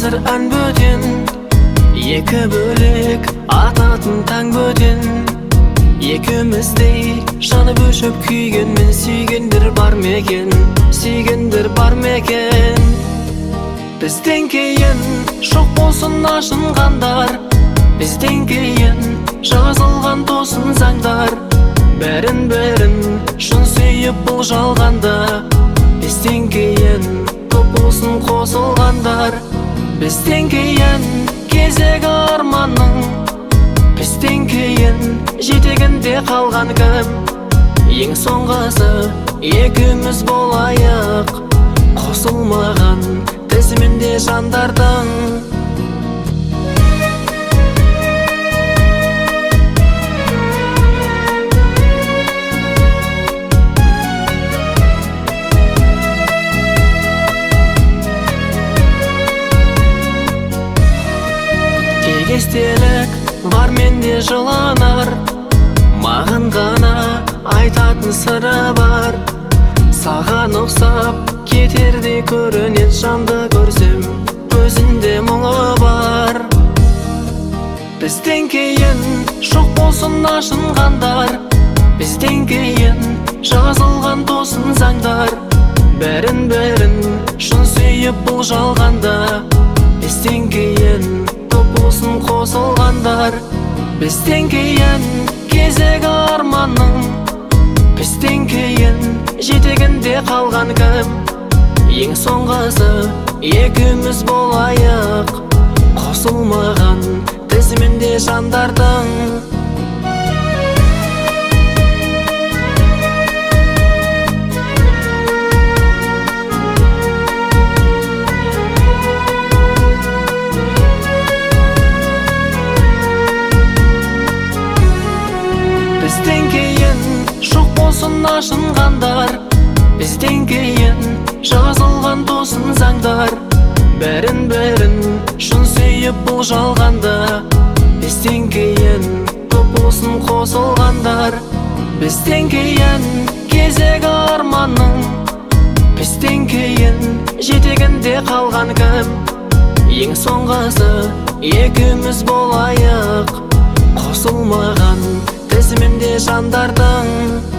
қазір ән бөтен, екі бөлек ататын таң бөтен. Екеуміздей жанып өшіп күйгенмен сүйгендер бар ма екен, сүйгендер бар ма екен? Бізден кейін жоқ болсын ашынғандар, бізден кейін жазылған тосын заңдар. Бәрін шын сүйіп бұл жалғанда, бізден кейін көп болсын қосылғандар. Бізден кейін кезегі арманның, бізден кейін жетегінде қалған кім? Ең соңғысы екеуміз болайық, қосылмаған тізімінде жандардың. Естелік бар менде жыланар, маған ғана айтатын сыры бар. Саған ұқсап кетердей көрінет жанды көрсем, өзінде мұңы бар. Бізден кейін жоқ болсын ашынғандар, бізден кейін жазылған тосын заңдар. Бәрін шын сүйіп бұл жалғанда, бізден кейін болсын қосылғандар. Бізден кейін кезегі арманның, бізден кейін жетегінде қалған кім? Ең соңғысы екеуміз болайық, қосылмаған тізімінде жандардың. Бізден кейін жоқ болсын ашынғандар, бізден кейін жазылған тосын заңдар. Бәрін шын сүйіп бұл жалғанда, бізден кейін көп болсын қосылғандар. Бізден кейін кезегі арманның, бізден кейін жетегінде қалған кім? Ең соңғысы екеуміз болайық, қосылмаған тізімінде жандардың.